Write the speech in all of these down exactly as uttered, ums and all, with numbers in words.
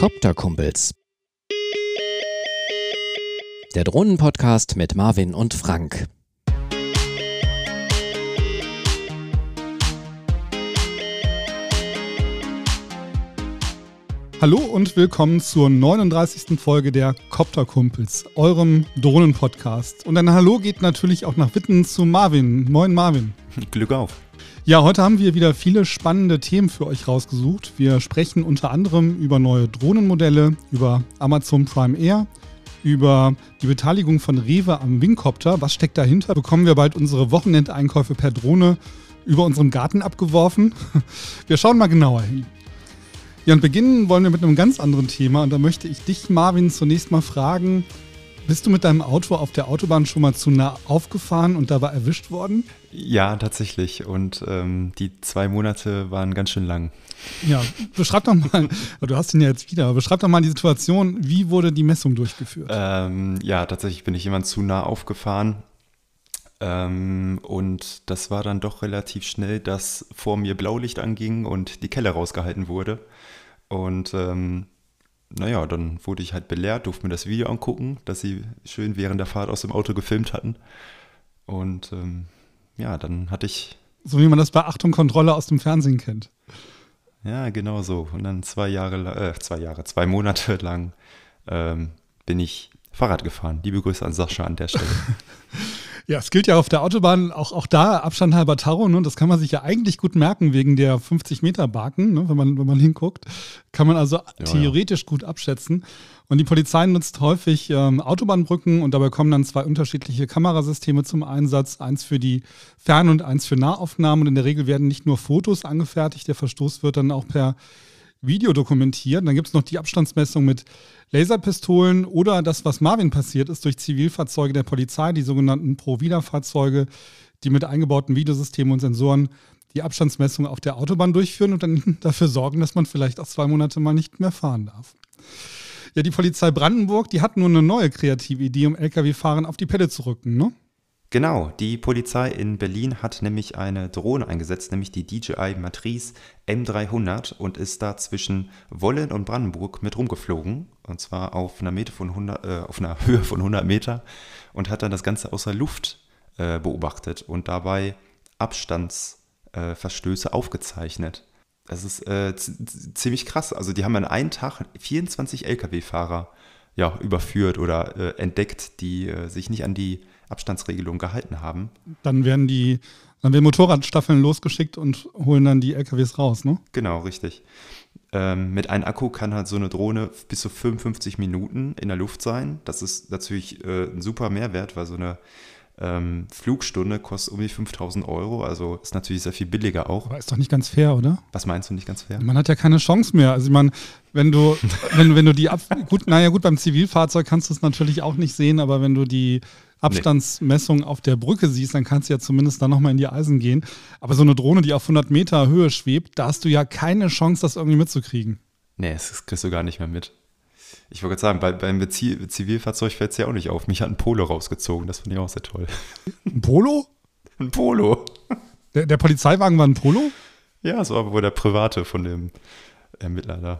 Copterkumpels. Der Drohnenpodcast mit Marvin und Frank. Hallo und willkommen zur neununddreißigsten Folge der Copterkumpels, eurem Drohnenpodcast. Und ein Hallo geht natürlich auch nach Witten zu Marvin. Moin Marvin. Glück auf. Ja, heute haben wir wieder viele spannende Themen für euch rausgesucht. Wir sprechen unter anderem über neue Drohnenmodelle, über Amazon Prime Air, über die Beteiligung von Rewe am Wingcopter. Was steckt dahinter? Bekommen wir bald unsere Wochenendeinkäufe per Drohne über unseren Garten abgeworfen? Wir schauen mal genauer hin. Ja, und beginnen wollen wir mit einem ganz anderen Thema. Und da möchte ich dich, Marvin, zunächst mal fragen, bist du mit deinem Auto auf der Autobahn schon mal zu nah aufgefahren und dabei erwischt worden? Ja, tatsächlich. Und ähm, die zwei Monate waren ganz schön lang. Ja, beschreib doch mal, du hast ihn ja jetzt wieder, aber beschreib doch mal die Situation, wie wurde die Messung durchgeführt? Ähm, ja, tatsächlich bin ich jemand zu nah aufgefahren. Ähm, und das war dann doch relativ schnell, dass vor mir Blaulicht anging und die Kelle rausgehalten wurde. Und ähm, naja, dann wurde ich halt belehrt, durfte mir das Video angucken, das sie schön während der Fahrt aus dem Auto gefilmt hatten. Und ähm, ja, dann hatte ich... So wie man das bei Achtung Kontrolle aus dem Fernsehen kennt. Ja, genau so. Und dann zwei Jahre, äh, zwei Jahre, zwei Monate lang ähm, bin ich Fahrrad gefahren. Liebe Grüße an Sascha an der Stelle. Ja, es gilt ja auf der Autobahn auch, auch da Abstand halber Tacho, ne? Das kann man sich ja eigentlich gut merken wegen der fünfzig Meter Barken, ne? wenn man, wenn man hinguckt, kann man also ja, theoretisch ja. gut abschätzen. Und die Polizei nutzt häufig ähm, Autobahnbrücken und dabei kommen dann zwei unterschiedliche Kamerasysteme zum Einsatz, eins für die Fern- und eins für Nahaufnahmen. Und in der Regel werden nicht nur Fotos angefertigt, der Verstoß wird dann auch per Video dokumentiert. Dann gibt es noch die Abstandsmessung mit Laserpistolen oder das, was Marvin passiert ist, durch Zivilfahrzeuge der Polizei, die sogenannten Pro-Vida-Fahrzeuge, die mit eingebauten Videosystemen und Sensoren die Abstandsmessung auf der Autobahn durchführen und dann dafür sorgen, dass man vielleicht auch zwei Monate mal nicht mehr fahren darf. Ja, die Polizei Brandenburg, die hat nun eine neue kreative Idee, um L K W-Fahrern auf die Pelle zu rücken, ne? Genau, die Polizei in Berlin hat nämlich eine Drohne eingesetzt, nämlich die D J I Matrice M dreihundert und ist da zwischen Wohlen und Brandenburg mit rumgeflogen. Und zwar auf einer, Meter von hundert, äh, auf einer Höhe von hundert Meter und hat dann das Ganze aus der Luft äh, beobachtet und dabei Abstandsverstöße äh, aufgezeichnet. Das ist äh, z- ziemlich krass. Also die haben an einem Tag vierundzwanzig L K W-Fahrer ja, überführt oder äh, entdeckt, die äh, sich nicht an die Abstandsregelung gehalten haben. Dann werden die, dann werden Motorradstaffeln losgeschickt und holen dann die L K Ws raus, ne? Genau, richtig. Ähm, mit einem Akku kann halt so eine Drohne bis zu fünfundfünfzig Minuten in der Luft sein. Das ist natürlich äh, ein super Mehrwert, weil so eine ähm, Flugstunde kostet um die fünftausend Euro. Also ist natürlich sehr viel billiger auch. Aber ist doch nicht ganz fair, oder? Was meinst du, nicht ganz fair? Man hat ja keine Chance mehr. Also ich meine, wenn du, wenn, wenn du die Ab gut, naja gut, beim Zivilfahrzeug kannst du es natürlich auch nicht sehen, aber wenn du die Abstandsmessung nee. auf der Brücke siehst, dann kannst du ja zumindest da nochmal in die Eisen gehen. Aber so eine Drohne, die auf hundert Meter Höhe schwebt, da hast du ja keine Chance, das irgendwie mitzukriegen. Nee, das kriegst du gar nicht mehr mit. Ich wollte gerade sagen, bei, beim Zivilfahrzeug fällt es ja auch nicht auf. Mich hat ein Polo rausgezogen, das finde ich auch sehr toll. Ein Polo? Ein Polo. Der, der Polizeiwagen war ein Polo? Ja, so aber wohl der private von dem Ermittler da.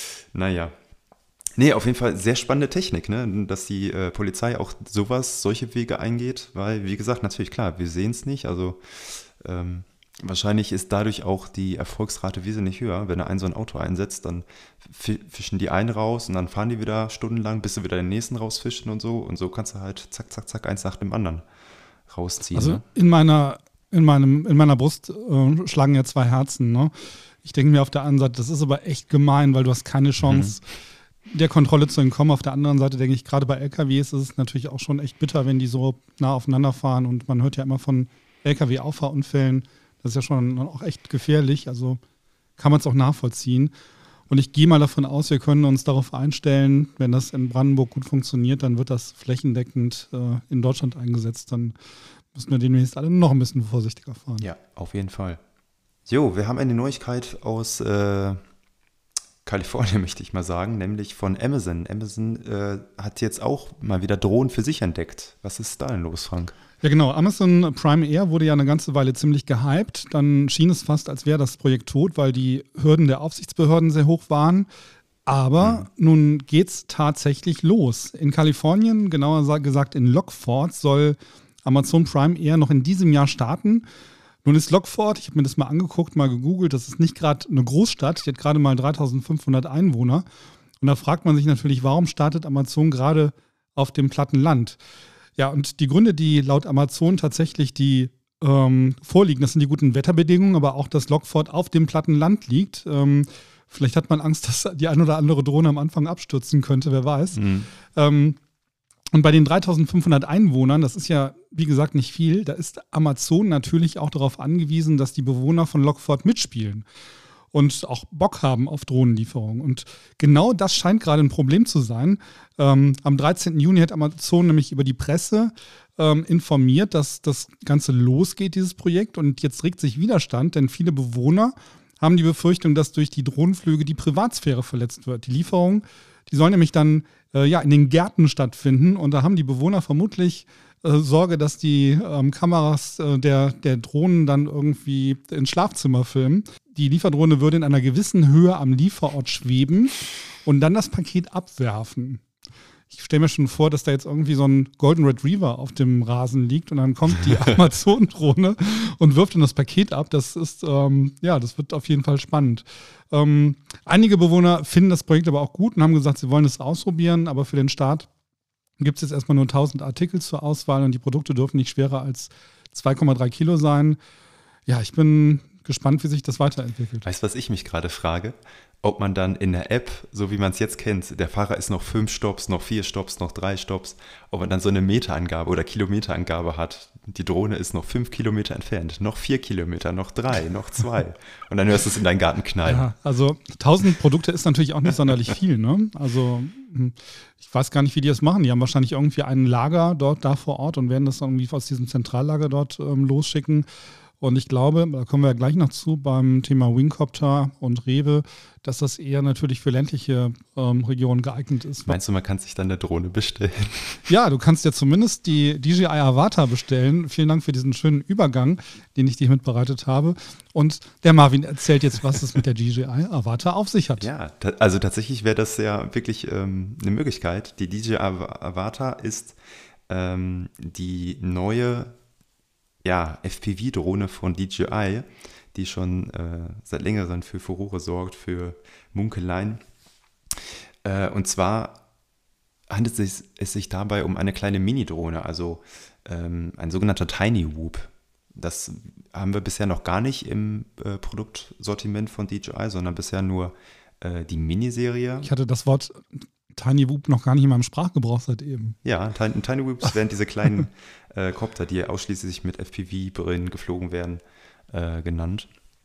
Naja. Nee, auf jeden Fall sehr spannende Technik, ne? Dass die äh, Polizei auch sowas, solche Wege eingeht, weil, wie gesagt, natürlich klar, wir sehen es nicht, also ähm, wahrscheinlich ist dadurch auch die Erfolgsrate wesentlich höher. Wenn er ein so ein Auto einsetzt, dann fischen die einen raus und dann fahren die wieder stundenlang, bis sie wieder den nächsten rausfischen und so. Und so kannst du halt zack, zack, zack, eins nach dem anderen rausziehen. Also ne? in meiner, in meinem, in meiner Brust äh, schlagen ja zwei Herzen, ne? Ich denke mir auf der einen Seite, das ist aber echt gemein, weil du hast keine Chance, mhm. der Kontrolle zu entkommen. Auf der anderen Seite denke ich, gerade bei L K Ws ist es natürlich auch schon echt bitter, wenn die so nah aufeinander fahren. Und man hört ja immer von L K W-Auffahrunfällen. Das ist ja schon auch echt gefährlich, also kann man es auch nachvollziehen. Und ich gehe mal davon aus, wir können uns darauf einstellen, wenn das in Brandenburg gut funktioniert, dann wird das flächendeckend äh, in Deutschland eingesetzt. Dann müssen wir demnächst alle noch ein bisschen vorsichtiger fahren. Ja, auf jeden Fall. Jo, wir haben eine Neuigkeit aus äh, Kalifornien, möchte ich mal sagen, nämlich von Amazon. Amazon äh, hat jetzt auch mal wieder Drohnen für sich entdeckt. Was ist da denn los, Frank? Ja genau, Amazon Prime Air wurde ja eine ganze Weile ziemlich gehypt. Dann schien es fast, als wäre das Projekt tot, weil die Hürden der Aufsichtsbehörden sehr hoch waren. Aber mhm. nun geht's tatsächlich los. In Kalifornien, genauer gesagt in Lockford, soll Amazon Prime eher noch in diesem Jahr starten. Nun ist Lockford, ich habe mir das mal angeguckt, mal gegoogelt, das ist nicht gerade eine Großstadt, die hat gerade mal dreitausendfünfhundert Einwohner. Und da fragt man sich natürlich, warum startet Amazon gerade auf dem platten Land? Ja, und die Gründe, die laut Amazon tatsächlich die ähm, vorliegen, das sind die guten Wetterbedingungen, aber auch, dass Lockford auf dem platten Land liegt. Ähm, vielleicht hat man Angst, dass die ein oder andere Drohne am Anfang abstürzen könnte, wer weiß. Mhm. Ähm, Und bei den dreitausendfünfhundert Einwohnern, das ist ja, wie gesagt, nicht viel, da ist Amazon natürlich auch darauf angewiesen, dass die Bewohner von Lockford mitspielen und auch Bock haben auf Drohnenlieferungen. Und genau das scheint gerade ein Problem zu sein. Ähm, am dreizehnten Juni hat Amazon nämlich über die Presse ähm, informiert, dass das Ganze losgeht, dieses Projekt. Und jetzt regt sich Widerstand, denn viele Bewohner haben die Befürchtung, dass durch die Drohnenflüge die Privatsphäre verletzt wird. Die Lieferung, die soll nämlich dann äh, ja, in den Gärten stattfinden. Und da haben die Bewohner vermutlich äh, Sorge, dass die ähm, Kameras äh, der, der Drohnen dann irgendwie ins Schlafzimmer filmen. Die Lieferdrohne würde in einer gewissen Höhe am Lieferort schweben und dann das Paket abwerfen. Ich stelle mir schon vor, dass da jetzt irgendwie so ein Golden Retriever auf dem Rasen liegt und dann kommt die Amazon-Drohne und wirft dann das Paket ab. Das ist, ähm, ja, das wird auf jeden Fall spannend. Ähm, einige Bewohner finden das Projekt aber auch gut und haben gesagt, sie wollen es ausprobieren, aber für den Start gibt es jetzt erstmal nur tausend Artikel zur Auswahl und die Produkte dürfen nicht schwerer als zwei Komma drei Kilo sein. Ja, ich bin gespannt, wie sich das weiterentwickelt. Weißt du, was ich mich gerade frage? Ob man dann in der App, so wie man es jetzt kennt, der Fahrer ist noch fünf Stopps, noch vier Stopps, noch drei Stopps, ob man dann so eine Meterangabe oder Kilometerangabe hat. Die Drohne ist noch fünf Kilometer entfernt, noch vier Kilometer, noch drei, noch zwei. Und dann hörst du es in deinen Garten knallen. Ja, also tausend Produkte ist natürlich auch nicht sonderlich viel, ne? Also ich weiß gar nicht, wie die das machen. Die haben wahrscheinlich irgendwie ein Lager dort da vor Ort und werden das irgendwie aus diesem Zentrallager dort ähm, losschicken. Und ich glaube, da kommen wir ja gleich noch zu beim Thema Wingcopter und Rewe, dass das eher natürlich für ländliche ähm, Regionen geeignet ist. Meinst du, man kann sich dann eine Drohne bestellen? Ja, du kannst ja zumindest die D J I Avata bestellen. Vielen Dank für diesen schönen Übergang, den ich dir mitbereitet habe. Und der Marvin erzählt jetzt, was es mit der D J I Avata auf sich hat. Ja, ta- also tatsächlich wäre das ja wirklich ähm, eine Möglichkeit. Die D J I Avata ist ähm, die neue ja, F P V-Drohne von D J I, die schon äh, seit längerem für Furore sorgt, für Munkeleien. Äh, und zwar handelt es sich, es sich dabei um eine kleine Mini-Drohne, also ähm, ein sogenannter Tiny Whoop. Das haben wir bisher noch gar nicht im äh, Produktsortiment von D J I, sondern bisher nur äh, die Miniserie. Ich hatte das Wort Tiny Whoop noch gar nicht in meinem Sprachgebrauch seit eben. Ja, Tiny, Tiny Whoops wären diese kleinen äh, Copter, die ausschließlich mit F P V-Brillen geflogen werden, äh, genannt.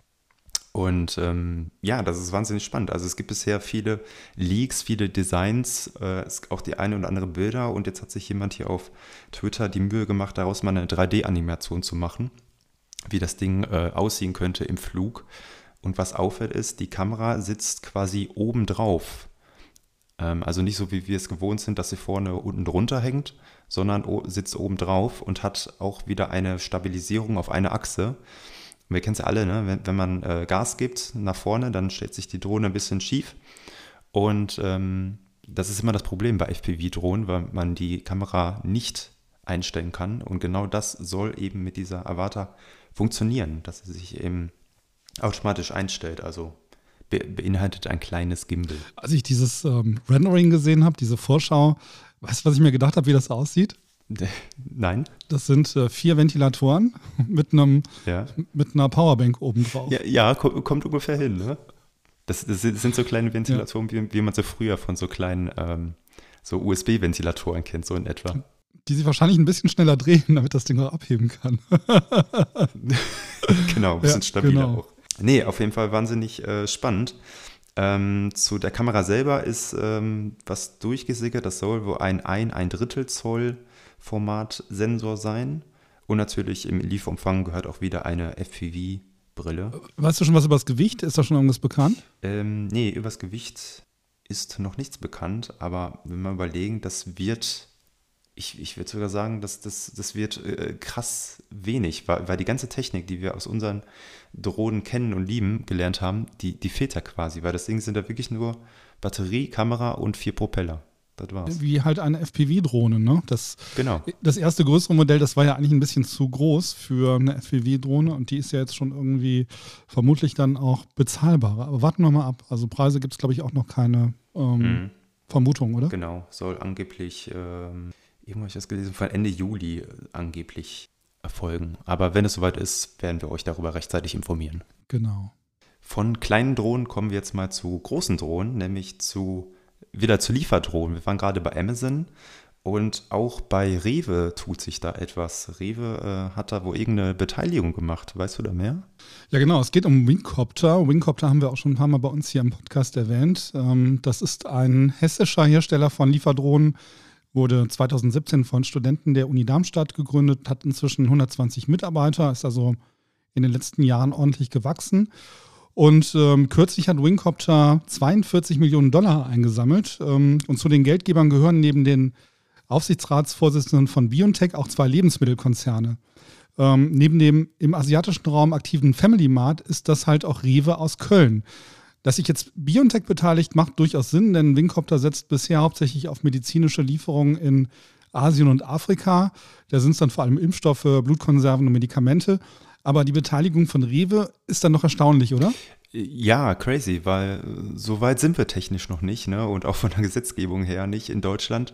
Und ähm, ja, das ist wahnsinnig spannend. Also es gibt bisher viele Leaks, viele Designs, äh, auch die eine oder andere Bilder. Und jetzt hat sich jemand hier auf Twitter die Mühe gemacht, daraus mal eine drei D-Animation zu machen, wie das Ding äh, aussehen könnte im Flug. Und was auffällt ist, die Kamera sitzt quasi oben drauf. Also nicht so, wie wir es gewohnt sind, dass sie vorne unten drunter hängt, sondern sitzt oben drauf und hat auch wieder eine Stabilisierung auf eine Achse. Und wir kennen es ja alle, ne? wenn, wenn man äh, Gas gibt nach vorne, dann stellt sich die Drohne ein bisschen schief. Und ähm, das ist immer das Problem bei F P V-Drohnen, weil man die Kamera nicht einstellen kann. Und genau das soll eben mit dieser Avata funktionieren, dass sie sich eben automatisch einstellt, also Be- beinhaltet ein kleines Gimbal. Als ich dieses ähm, Rendering gesehen habe, diese Vorschau, weißt du, was ich mir gedacht habe, wie das aussieht? Nein. Das sind äh, vier Ventilatoren mit einem ja. mit einer Powerbank oben drauf. Ja, ja ko- kommt ungefähr hin, ne? Das, das sind so kleine Ventilatoren, ja. wie, wie man so früher von so kleinen ähm, so U S B-Ventilatoren kennt, so in etwa. Die sich wahrscheinlich ein bisschen schneller drehen, damit das Ding auch abheben kann. Genau, ein bisschen ja, stabiler genau. auch. Nee, auf jeden Fall wahnsinnig äh, spannend. Ähm, zu der Kamera selber ist ähm, was durchgesickert. Das soll wohl ein ein, ein Drittel Zoll Format-Sensor sein. Und natürlich im Lieferumfang gehört auch wieder eine F P V-Brille. Weißt du schon was über das Gewicht? Ist da schon irgendwas bekannt? Ähm, nee, über das Gewicht ist noch nichts bekannt. Aber wenn wir überlegen, das wird ich, ich würde sogar sagen, dass das, das wird äh, krass wenig, weil, weil die ganze Technik, die wir aus unseren Drohnen kennen und lieben, gelernt haben, die, die fehlt da quasi, weil das Ding sind da wirklich nur Batterie, Kamera und vier Propeller. Das war's. Wie halt eine F P V-Drohne, ne? Das, Genau. Das erste größere Modell, das war ja eigentlich ein bisschen zu groß für eine F P V-Drohne und die ist ja jetzt schon irgendwie vermutlich dann auch bezahlbarer. Aber warten wir mal ab. Also Preise gibt es, glaube ich, auch noch keine ähm, mhm. Vermutung, oder? Genau, soll angeblich, ähm, irgendwo habe ich das gelesen, von Ende Juli angeblich erfolgen. Aber wenn es soweit ist, werden wir euch darüber rechtzeitig informieren. Genau. Von kleinen Drohnen kommen wir jetzt mal zu großen Drohnen, nämlich zu wieder zu Lieferdrohnen. Wir waren gerade bei Amazon und auch bei Rewe tut sich da etwas. Rewe äh, hat da wohl irgendeine Beteiligung gemacht. Weißt du da mehr? Ja, genau. Es geht um Wingcopter. Wingcopter haben wir auch schon ein paar Mal bei uns hier im Podcast erwähnt. Ähm, das ist ein hessischer Hersteller von Lieferdrohnen, wurde zwanzig siebzehn von Studenten der Uni Darmstadt gegründet, hat inzwischen hundertzwanzig Mitarbeiter, ist also in den letzten Jahren ordentlich gewachsen. Und ähm, kürzlich hat Wingcopter zweiundvierzig Millionen Dollar eingesammelt. Ähm, und zu den Geldgebern gehören neben den Aufsichtsratsvorsitzenden von BioNTech auch zwei Lebensmittelkonzerne. Ähm, neben dem im asiatischen Raum aktiven Family Mart ist das halt auch Rewe aus Köln. Dass sich jetzt BioNTech beteiligt, macht durchaus Sinn, denn Wingcopter setzt bisher hauptsächlich auf medizinische Lieferungen in Asien und Afrika. Da sind es dann vor allem Impfstoffe, Blutkonserven und Medikamente. Aber die Beteiligung von Rewe ist dann noch erstaunlich, oder? Ja, crazy, weil so weit sind wir technisch noch nicht, ne? Und auch von der Gesetzgebung her nicht in Deutschland.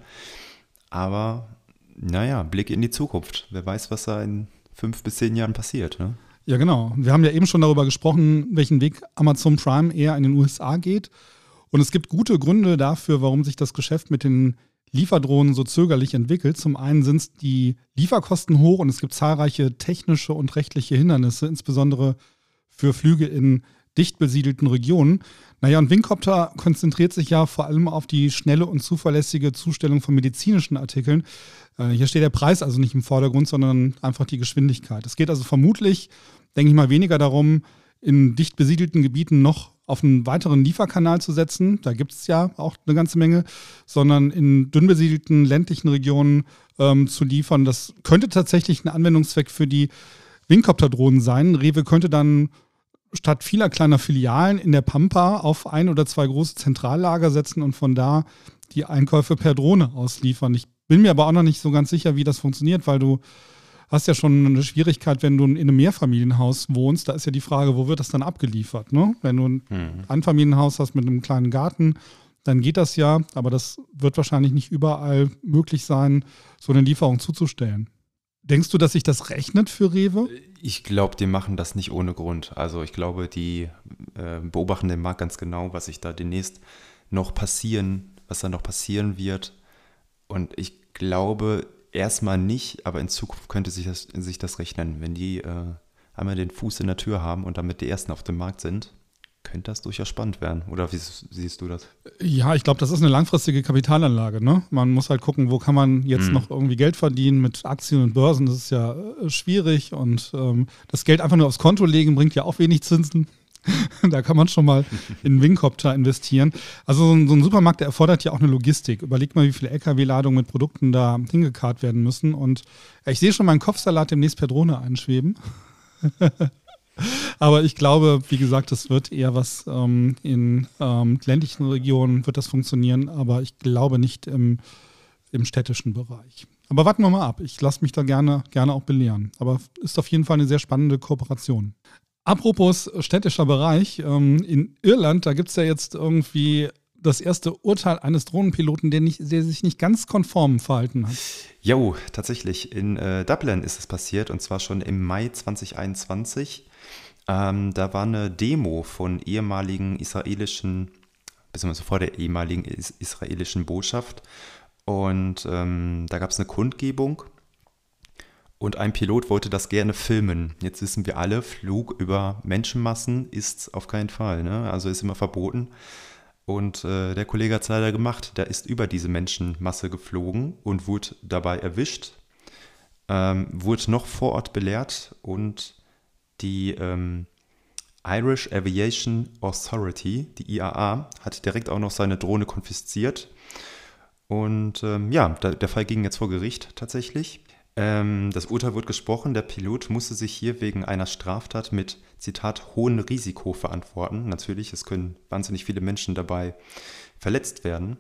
Aber naja, Blick in die Zukunft. Wer weiß, was da in fünf bis zehn Jahren passiert, ne? Ja, genau. Wir haben ja eben schon darüber gesprochen, welchen Weg Amazon Prime eher in den U S A geht. Und es gibt gute Gründe dafür, warum sich das Geschäft mit den Lieferdrohnen so zögerlich entwickelt. Zum einen sind es die Lieferkosten hoch und es gibt zahlreiche technische und rechtliche Hindernisse, insbesondere für Flüge in dicht besiedelten Regionen. Naja, und Wingcopter konzentriert sich ja vor allem auf die schnelle und zuverlässige Zustellung von medizinischen Artikeln. Äh, hier steht der Preis also nicht im Vordergrund, sondern einfach die Geschwindigkeit. Es geht also vermutlich, denke ich mal, weniger darum, in dicht besiedelten Gebieten noch auf einen weiteren Lieferkanal zu setzen, da gibt es ja auch eine ganze Menge, sondern in dünn besiedelten ländlichen Regionen ähm, zu liefern. Das könnte tatsächlich ein Anwendungszweck für die Wingcopter-Drohnen sein. Rewe könnte dann statt vieler kleiner Filialen in der Pampa auf ein oder zwei große Zentrallager setzen und von da die Einkäufe per Drohne ausliefern. Ich bin mir aber auch noch nicht so ganz sicher, wie das funktioniert, weil du hast ja schon eine Schwierigkeit, wenn du in einem Mehrfamilienhaus wohnst. Da ist ja die Frage, wo wird das dann abgeliefert? Ne? Wenn du ein hm. Einfamilienhaus hast mit einem kleinen Garten, dann geht das ja. Aber das wird wahrscheinlich nicht überall möglich sein, so eine Lieferung zuzustellen. Denkst du, dass sich das rechnet für Rewe? Ich glaube, die machen das nicht ohne Grund. Also ich glaube, die äh, beobachten den Markt ganz genau, was sich da demnächst noch passieren, was da noch passieren wird. Und ich glaube erstmal nicht, aber in Zukunft könnte sich das, sich das rechnen. Wenn die äh, einmal den Fuß in der Tür haben und damit die Ersten auf dem Markt sind, könnte das durchaus spannend werden. Oder wie siehst du das? Ja, ich glaube, das ist eine langfristige Kapitalanlage. Ne? Man muss halt gucken, wo kann man jetzt mhm. noch irgendwie Geld verdienen mit Aktien und Börsen. Das ist ja äh, schwierig und ähm, das Geld einfach nur aufs Konto legen bringt ja auch wenig Zinsen. Da kann man schon mal in Wingcopter investieren. Also so ein, so ein Supermarkt, der erfordert ja auch eine Logistik. Überleg mal, wie viele L K W-Ladungen mit Produkten da hingekarrt werden müssen. Und ich sehe schon meinen Kopfsalat demnächst per Drohne einschweben. Aber ich glaube, wie gesagt, das wird eher was ähm, in ähm, ländlichen Regionen wird das funktionieren, aber ich glaube nicht im, im städtischen Bereich. Aber warten wir mal ab. Ich lasse mich da gerne, gerne auch belehren. Aber ist auf jeden Fall eine sehr spannende Kooperation. Apropos städtischer Bereich, ähm, in Irland, da gibt es ja jetzt irgendwie das erste Urteil eines Drohnenpiloten, der, nicht, der sich nicht ganz konform verhalten hat. Jo, tatsächlich. In äh, Dublin ist es passiert und zwar schon im Mai zwanzig einundzwanzig. Ähm, da war eine Demo von ehemaligen israelischen, beziehungsweise vor der ehemaligen is- israelischen Botschaft und ähm, da gab es eine Kundgebung. Und ein Pilot wollte das gerne filmen. Jetzt wissen wir alle, Flug über Menschenmassen ist auf keinen Fall, ne? Also ist immer verboten. Und äh, der Kollege hat es leider gemacht. Der ist über diese Menschenmasse geflogen und wurde dabei erwischt. Ähm, wurde noch vor Ort belehrt und die ähm, Irish Aviation Authority, die I A A, hat direkt auch noch seine Drohne konfisziert. Und ähm, ja, da, der Fall ging jetzt vor Gericht tatsächlich. Ähm, das Urteil wurde gesprochen, der Pilot musste sich hier wegen einer Straftat mit, Zitat, hohem Risiko verantworten. Natürlich, es können wahnsinnig viele Menschen dabei verletzt werden.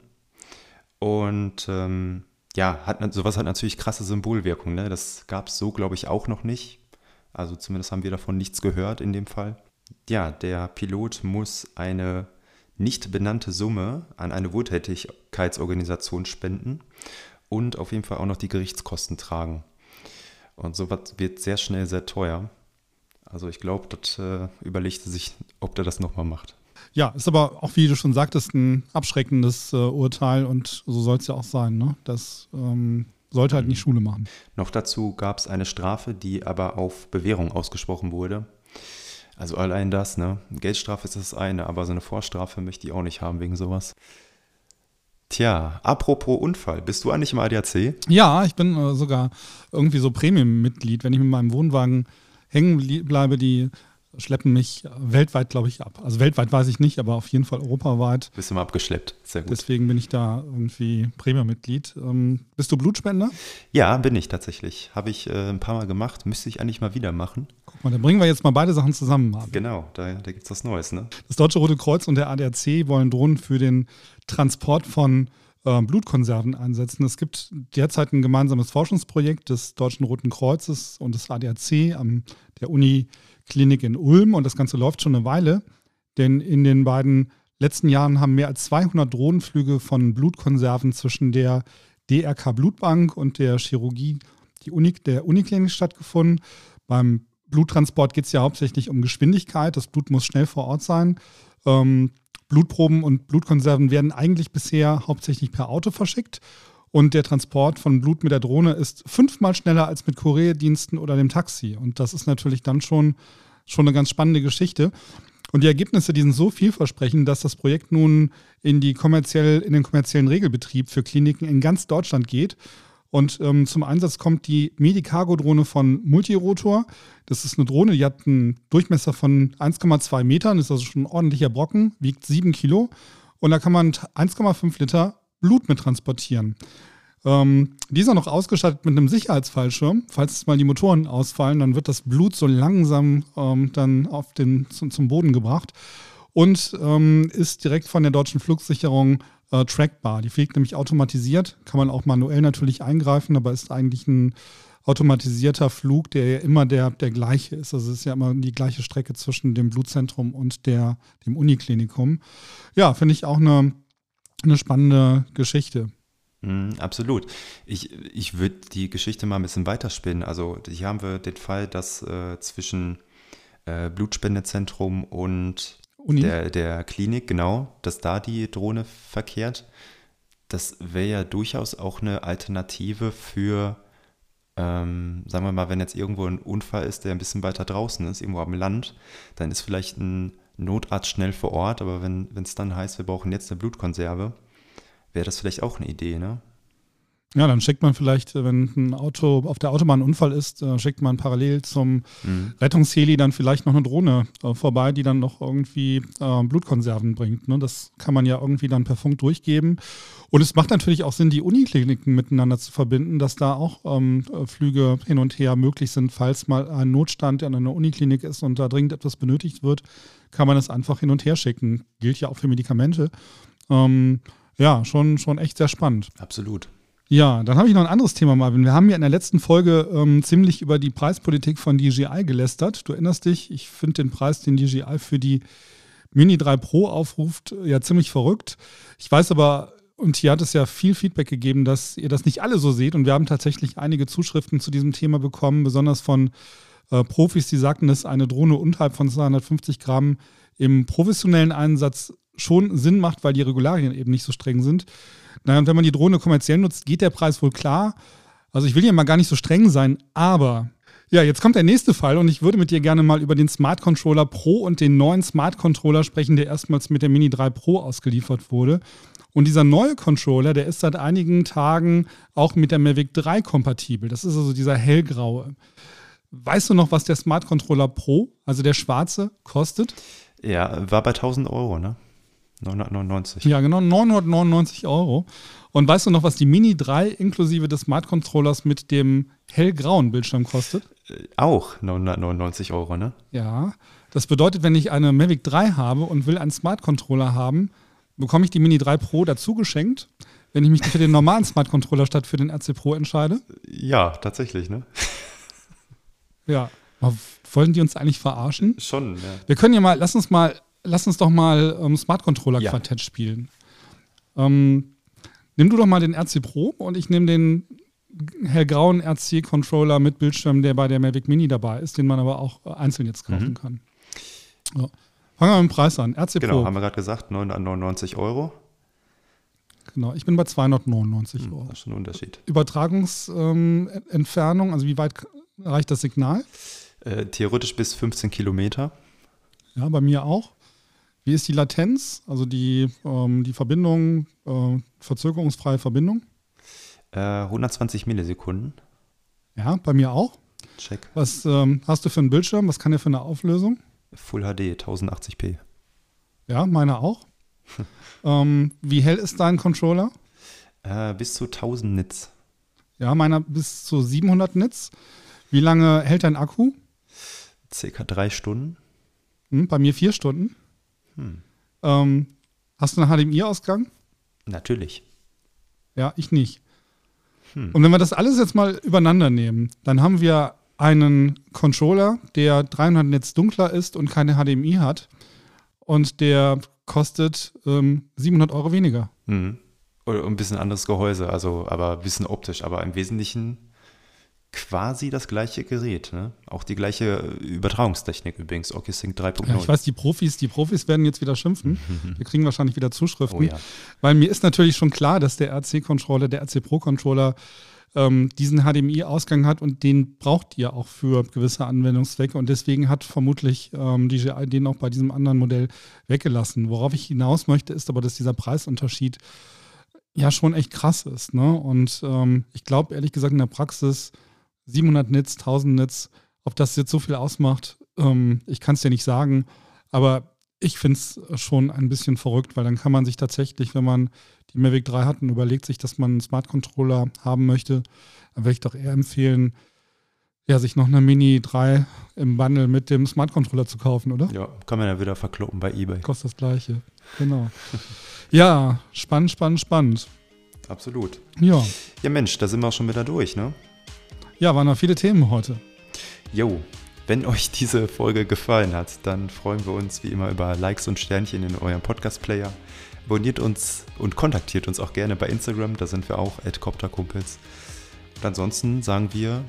Und ähm, ja, hat, sowas hat natürlich krasse Symbolwirkung. Ne? Das gab es so, glaube ich, auch noch nicht. Also zumindest haben wir davon nichts gehört in dem Fall. Ja, der Pilot muss eine nicht benannte Summe an eine Wohltätigkeitsorganisation spenden und auf jeden Fall auch noch die Gerichtskosten tragen. Und sowas wird sehr schnell sehr teuer. Also ich glaube, das äh, überlegt sich, ob der das nochmal macht. Ja, ist aber auch, wie du schon sagtest, ein abschreckendes äh, Urteil und so soll es ja auch sein. Ne? Das ähm, sollte halt nicht Schule machen. Noch dazu gab es eine Strafe, die aber auf Bewährung ausgesprochen wurde. Also allein das, ne? Geldstrafe ist das eine, aber so eine Vorstrafe möchte ich auch nicht haben wegen sowas. Tja, apropos Unfall, bist du eigentlich im A D A C? Ja, ich bin äh, sogar irgendwie so Premium-Mitglied. Wenn ich mit meinem Wohnwagen hängen bleibe, die schleppen mich weltweit, glaube ich, ab. Also weltweit weiß ich nicht, aber auf jeden Fall europaweit. Bist du mal abgeschleppt, sehr gut. Deswegen bin ich da irgendwie Premium-Mitglied. Ähm, bist du Blutspender? Ja, bin ich tatsächlich. Habe ich äh, ein paar Mal gemacht, müsste ich eigentlich mal wieder machen. Guck mal, dann bringen wir jetzt mal beide Sachen zusammen. Marvin. Genau, da, da gibt es was Neues, ne? Das Deutsche Rote Kreuz und der A D A C wollen Drohnen für den Transport von äh, Blutkonserven einsetzen. Es gibt derzeit ein gemeinsames Forschungsprojekt des Deutschen Roten Kreuzes und des A D A C an der Uniklinik in Ulm und das Ganze läuft schon eine Weile, denn in den beiden letzten Jahren haben mehr als zweihundert Drohnenflüge von Blutkonserven zwischen der D R K Blutbank und der Chirurgie die Uni, der Uniklinik stattgefunden. Beim Bluttransport geht es ja hauptsächlich um Geschwindigkeit. Das Blut muss schnell vor Ort sein. Ähm, Blutproben und Blutkonserven werden eigentlich bisher hauptsächlich per Auto verschickt. Und der Transport von Blut mit der Drohne ist fünfmal schneller als mit Kurierdiensten oder dem Taxi. Und das ist natürlich dann schon, schon eine ganz spannende Geschichte. Und die Ergebnisse, die sind so vielversprechend, dass das Projekt nun in, die kommerziell, in den kommerziellen Regelbetrieb für Kliniken in ganz Deutschland geht. Und ähm, zum Einsatz kommt die Medicargo-Drohne von Multirotor. Das ist eine Drohne, die hat einen Durchmesser von eins Komma zwei Metern, ist also schon ein ordentlicher Brocken, wiegt sieben Kilo. Und da kann man eins Komma fünf Liter Blut mit transportieren. Ähm, die ist auch noch ausgestattet mit einem Sicherheitsfallschirm. Falls mal die Motoren ausfallen, dann wird das Blut so langsam ähm, dann auf den, zum, zum Boden gebracht. Und ähm, ist direkt von der deutschen Flugsicherung äh, trackbar. Die fliegt nämlich automatisiert, kann man auch manuell natürlich eingreifen, aber ist eigentlich ein automatisierter Flug, der ja immer der, der gleiche ist. Also es ist ja immer die gleiche Strecke zwischen dem Blutzentrum und der, dem Uniklinikum. Ja, finde ich auch eine, eine spannende Geschichte. Mm, absolut. Ich, ich würde die Geschichte mal ein bisschen weiterspinnen. Also hier haben wir den Fall, dass äh, zwischen äh, Blutspendezentrum und Der, der Klinik, genau, dass da die Drohne verkehrt. Das wäre ja durchaus auch eine Alternative für, ähm, sagen wir mal, wenn jetzt irgendwo ein Unfall ist, der ein bisschen weiter draußen ist, irgendwo am Land, dann ist vielleicht ein Notarzt schnell vor Ort, aber wenn es dann heißt, wir brauchen jetzt eine Blutkonserve, wäre das vielleicht auch eine Idee, ne? Ja, dann schickt man vielleicht, wenn ein Auto auf der Autobahn ein Unfall ist, schickt man parallel zum mhm. Rettungsheli dann vielleicht noch eine Drohne äh, vorbei, die dann noch irgendwie äh, Blutkonserven bringt. Ne? Das kann man ja irgendwie dann per Funk durchgeben. Und es macht natürlich auch Sinn, die Unikliniken miteinander zu verbinden, dass da auch ähm, Flüge hin und her möglich sind. Falls mal ein Notstand an einer Uniklinik ist und da dringend etwas benötigt wird, kann man das einfach hin und her schicken. Gilt ja auch für Medikamente. Ähm, ja, schon, schon echt sehr spannend. Absolut. Ja, dann habe ich noch ein anderes Thema, Marvin. Wir haben ja in der letzten Folge ähm, ziemlich über die Preispolitik von D J I gelästert. Du erinnerst dich, ich finde den Preis, den D J I für die Mini drei Pro aufruft, ja ziemlich verrückt. Ich weiß aber, und hier hat es ja viel Feedback gegeben, dass ihr das nicht alle so seht. Und wir haben tatsächlich einige Zuschriften zu diesem Thema bekommen, besonders von äh, Profis, die sagten, dass eine Drohne unterhalb von zweihundertfünfzig Gramm im professionellen Einsatz schon Sinn macht, weil die Regularien eben nicht so streng sind. Na, und wenn man die Drohne kommerziell nutzt, geht der Preis wohl klar. Also ich will ja mal gar nicht so streng sein, aber ja, jetzt kommt der nächste Fall und ich würde mit dir gerne mal über den Smart Controller Pro und den neuen Smart Controller sprechen, der erstmals mit der Mini drei Pro ausgeliefert wurde. Und dieser neue Controller, der ist seit einigen Tagen auch mit der Mavic drei kompatibel. Das ist also dieser hellgraue. Weißt du noch, was der Smart Controller Pro, also der schwarze, kostet? Ja, war bei tausend Euro, ne? neunhundertneunundneunzig. Ja, genau, neunhundertneunundneunzig Euro. Und weißt du noch, was die Mini drei inklusive des Smart Controllers mit dem hellgrauen Bildschirm kostet? Äh, auch neunhundertneunundneunzig Euro, ne? Ja, das bedeutet, wenn ich eine Mavic drei habe und will einen Smart Controller haben, bekomme ich die Mini drei Pro dazu geschenkt, wenn ich mich für den normalen Smart Controller statt für den R C Pro entscheide. Ja, tatsächlich, ne? Ja, aber wollen die uns eigentlich verarschen? Schon, ja. Wir können ja mal, lass uns mal, lass uns doch mal ähm, Smart Controller Quartett ja. spielen. Ähm, nimm du doch mal den R C Pro und ich nehme den hellgrauen R C Controller mit Bildschirm, der bei der Mavic Mini dabei ist, den man aber auch einzeln jetzt kaufen mhm. kann. So. Fangen wir mit dem Preis an. R C genau, Pro. Haben wir gerade gesagt, neunhundertneunundneunzig Euro. Genau, ich bin bei zweihundertneunundneunzig Euro. Das ist schon ein Unterschied. Übertragungsentfernung, ähm, also wie weit reicht das Signal? Äh, theoretisch bis fünfzehn Kilometer. Ja, bei mir auch. Wie ist die Latenz, also die, ähm, die Verbindung, äh, verzögerungsfreie Verbindung? Äh, hundertzwanzig Millisekunden. Ja, bei mir auch. Check. Was ähm, hast du für einen Bildschirm? Was kann der für eine Auflösung? Full H D, tausendachtzig p. Ja, meiner auch. ähm, wie hell ist dein Controller? Äh, bis zu tausend Nits. Ja, meiner bis zu siebenhundert Nits. Wie lange hält dein Akku? Circa drei Stunden. Hm, bei mir vier Stunden. Hm. Ähm, hast du einen H D M I-Ausgang? Natürlich. Ja, ich nicht. Hm. Und wenn wir das alles jetzt mal übereinander nehmen, dann haben wir einen Controller, der dreihundert Nits dunkler ist und keine H D M I hat. Und der kostet ähm, siebenhundert Euro weniger. Mhm. Oder ein bisschen anderes Gehäuse, also aber ein bisschen optisch, aber im Wesentlichen quasi das gleiche Gerät, ne? Auch die gleiche Übertragungstechnik übrigens, OcuSync drei Punkt null. Ja, ich weiß, die Profis, die Profis werden jetzt wieder schimpfen. Mhm. Wir kriegen wahrscheinlich wieder Zuschriften. Oh ja. Weil mir ist natürlich schon klar, dass der R C-Controller, der R C Pro-Controller ähm, diesen H D M I-Ausgang hat und den braucht ihr auch für gewisse Anwendungszwecke und deswegen hat vermutlich ähm, D J I den auch bei diesem anderen Modell weggelassen. Worauf ich hinaus möchte, ist aber, dass dieser Preisunterschied ja schon echt krass ist, ne? Und ähm, ich glaube ehrlich gesagt in der Praxis siebenhundert Nits, tausend Nits, ob das jetzt so viel ausmacht, ähm, ich kann es dir nicht sagen, aber ich finde es schon ein bisschen verrückt, weil dann kann man sich tatsächlich, wenn man die Mavic drei hat und überlegt sich, dass man einen Smart Controller haben möchte, dann würde ich doch eher empfehlen, ja, sich noch eine Mini drei im Bundle mit dem Smart Controller zu kaufen, oder? Ja, kann man ja wieder verkloppen bei eBay. Kostet das Gleiche, genau. Ja, spannend, spannend, spannend. Absolut. Ja. Ja Mensch, da sind wir auch schon wieder durch, ne? Ja, waren noch viele Themen heute. Jo, wenn euch diese Folge gefallen hat, dann freuen wir uns wie immer über Likes und Sternchen in eurem Podcast-Player. Abonniert uns und kontaktiert uns auch gerne bei Instagram, da sind wir auch at copterkumpels. Und ansonsten sagen wir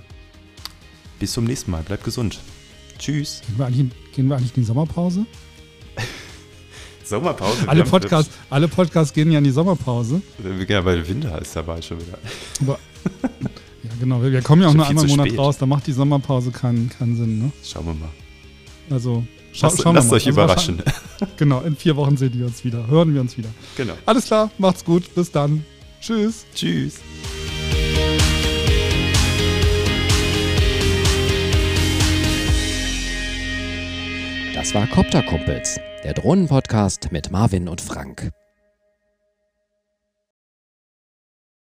bis zum nächsten Mal, bleibt gesund. Tschüss. Gehen wir eigentlich, gehen wir eigentlich in die Sommerpause? Sommerpause? Alle Podcasts, alle Podcasts gehen ja in die Sommerpause. Ja, weil Winter ist dabei schon wieder. Aber, ja, genau. Wir kommen ja auch Schon nur viel einmal im zu Monat spät. raus. Da macht die Sommerpause keinen, keinen Sinn. Ne? Schauen wir mal. Also, scha Lasst, schauen lasst wir mal. euch Also überraschen. Genau, in vier Wochen sehen wir uns wieder. Hören wir uns wieder. Genau. Alles klar, macht's gut. Bis dann. Tschüss. Tschüss. Das war Copter Kumpels, der Drohnenpodcast mit Marvin und Frank.